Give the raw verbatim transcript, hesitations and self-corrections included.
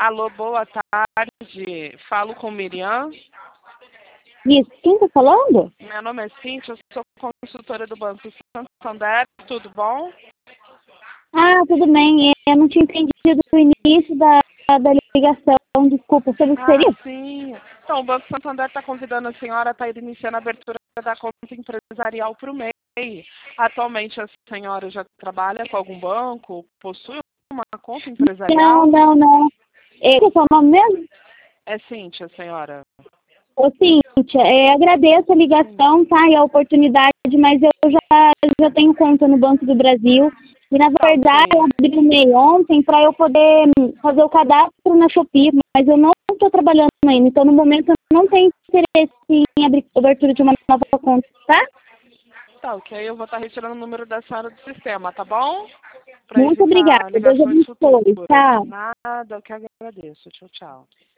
Alô, boa tarde. Falo com Miriam. Isso, quem tá falando? Meu nome é Cíntia, eu sou consultora do Banco Santander. Tudo bom? Ah, tudo bem. Eu não tinha entendido o início da, da ligação. Desculpa, sobre o que Ah, seria? sim. Então, o Banco Santander está convidando a senhora a estar iniciando a abertura da conta empresarial para o M E I. Atualmente, a senhora já trabalha com algum banco? Possui uma conta empresarial? Não, não, não. É, qual é o seu nome mesmo? É Cíntia, senhora. Ô, Cíntia, é, agradeço a ligação, tá? E a oportunidade, mas eu já, já tenho conta no Banco do Brasil. E, na Então, verdade, eu sim. abri o M E I ontem para eu poder hum, fazer o cadastro na Shopee, mas eu não estou trabalhando ainda. Então, no momento, eu não tenho interesse em abrir abertura de uma nova conta, tá? Tá, ok. Eu vou estar retirando o número da senhora do sistema, tá bom? Para Muito obrigada. evitar Deus ligações abençoe. futuras. Tchau. Nada, eu que agradeço. Tchau, tchau.